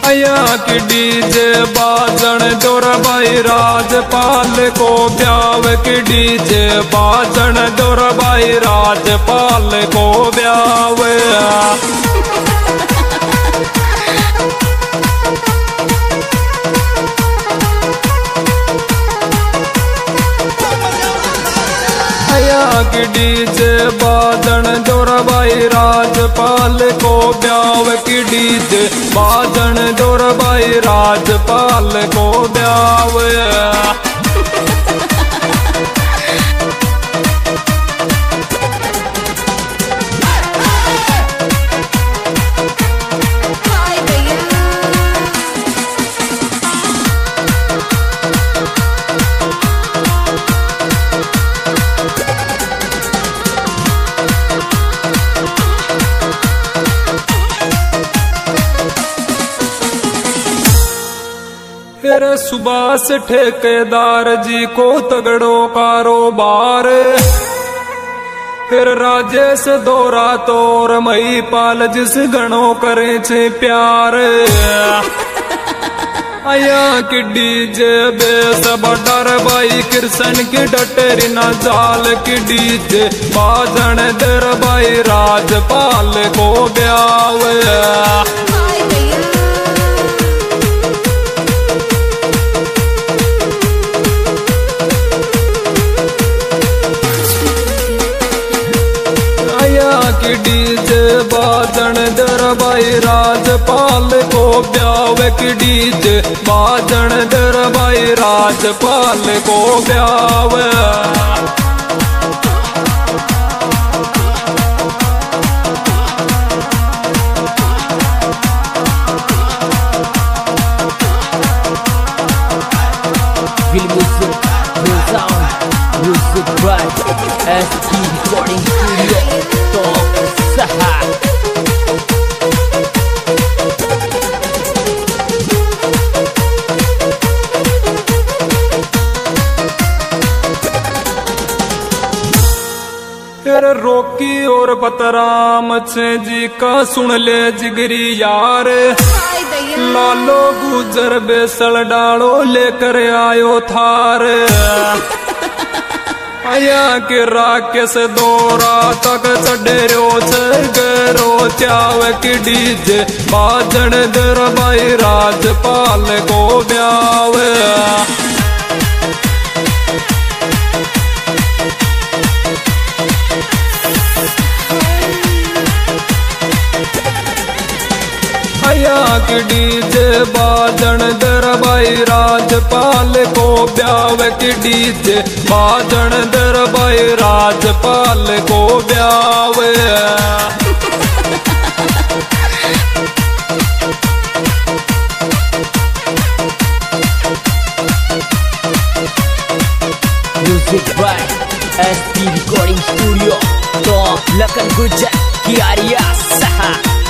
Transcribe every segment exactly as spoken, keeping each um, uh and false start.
अया की डीजे बाजन जोर भाई राजपाल को ब्याव की डीजे बाजन जोर भाई राजपाल को ब्याव। की डीजे बाजन जोर भाई राजपाल को ब्याव की डीजे बाजन जोर भाई राजपाल को ब्याव। फिर सुभाष ठेकेदार जी को तगड़ो कारोबार। फिर राजेश दोरा तोर मई पाल जिस गणो करे छे प्यार। आया की डीजे बेस बडर भाई कृष्ण की डटेरी ना जाल की डीजे बाजन दर भाई राजपाल को ब्याव। की डीजे बाजन दर भाई राजपाल को ब्याव की डीजे बाजन दर भाई राजपाल को ब्याव। Music by S T Recording Studio Top Saha। फिर रोकी और बतराम छे जी का सुन ले जिगरी यार। लालो गुजर बेसल डालो लेकर आयो थार। आया के राकेश दोरा तक चढ़ेरो छो चाव की डीजे बाजन दर भाई राजपाल को ब्याव। आया की डीजे बाजन दर भाई राजपाल को ब्याव की डीजे बाजन दर भाई राजपाल को ब्याव। Music by S T Recording Studio Top Lakan Gujar Kiaria Saha।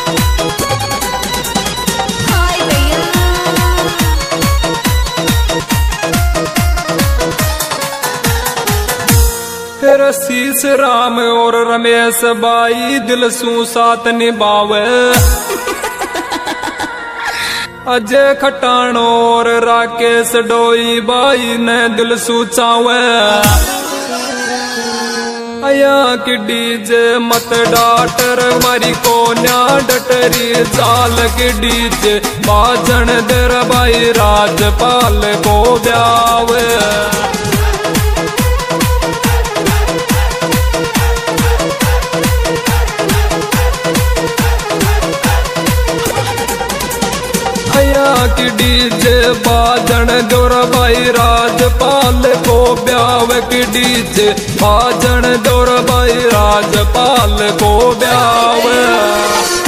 फिर शीश राम और रमेश बाई दिल सू साथ निभावे। अजय खटाण और राकेश डोई बाई ने दिल सू चावे। आया की डीजे मत डाटर मारी को न्या डटरी जाल की डीजे बाजन दर भाई राजपाल को ब्याव। की डीजे बाजन जोर भाई राजपाल को ब्याव की डीजे बाजन जोर भाई राजपाल को ब्याव।